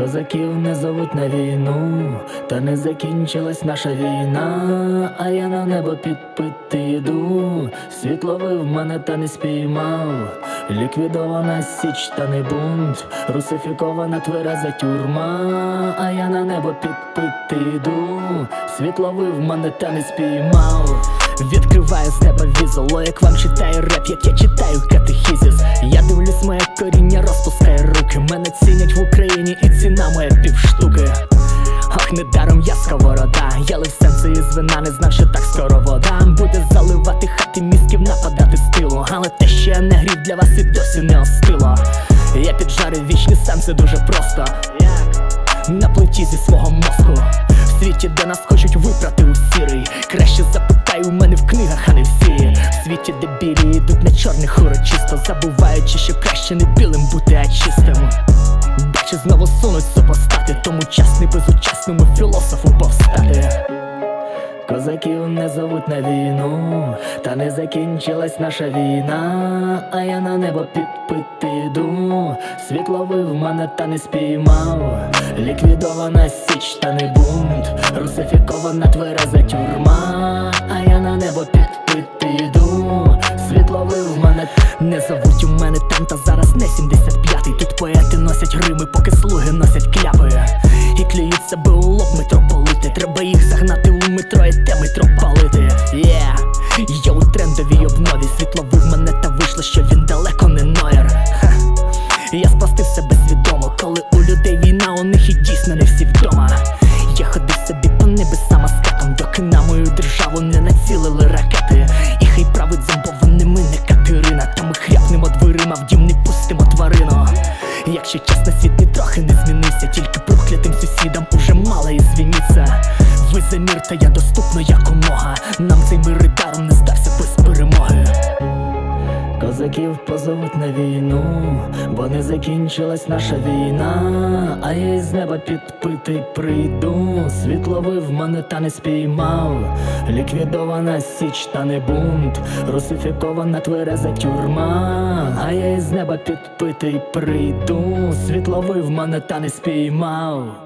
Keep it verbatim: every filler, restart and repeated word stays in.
Козаків не зовуть на війну, та не закінчилась наша війна, а я на небо підпити йду. Світ ловив мене, та не спіймав. Ліквідована січ, та не бунт, русифікована твереза тюрма, а я на небо підпити йду. Світ ловив мене, та не спіймав. Відкриваю з неба візоло, як вам читаю реп, як я читаю катехізис. Я дивлюсь, моє коріння розпускає руки. Мене цінять в Україні і ціна моя півштуки. Ох, недаром я сковорода. Я лив сенси із вина, не знав, що так скоро вода буде заливати хати мізків, нападати з тилу. Але те, що я не грів для вас, і досі не остило. Я піджарив вічні сенси дуже просто, на плиті зі свого мозку. В світі, де нас хочуть випрати у сірий, краще запитай у мене в книгах, а не всі. В світі, де білі йдуть на чорних урочисто, забуваючи, що краще не білим бути, а чистим. Бачу, знову сунуть супостати, тому час не безучасному філософу повстати. Козаків не зовуть на війну, та не закінчилась наша війна, а я на небо підпити йду. Світ ловив мене, та не спіймав. Ліквідована січ, та не бунт, русифікована твереза тюрма, а я на небо підпити йду. Світ ловив мене. Не зовуть у мене там, та зараз не сімдесят п'ятий. Тут поети носять рими, поки слуги носять кляпи. І клюють себе у лоб митрополити. Треба їх загнати у метро і те метро палити. Yeah. Я у трендовій обнові. Світ ловив мене, та вийшло, що він далеко не Нойер. Ха. Я спластив себе свідомо, коли у людей війна, у них і дійсно не всі вдома. Я ходив собі по небесам аскетом, доки на мою державу не націлили ракети. І хай править зомбованими не Катерина, та ми хряпнемо дверима, в дім не пустимо тварину. Якщо чесно, світ ні трохи не змінився, тільки проклятим сусідам уже мало і звініться. Ви за мір, та я доступно якомога. Нам цей мир і даром не здався без перемоги. Козаків позовуть на війну, бо не закінчилась наша війна, а я із неба підпитий прийду. Світ ловив мене, та не спіймав. Ліквідована січ, та не бунт, русифікована твереза тюрма, а я із неба підпитий прийду. Світ ловив мене, та не спіймав.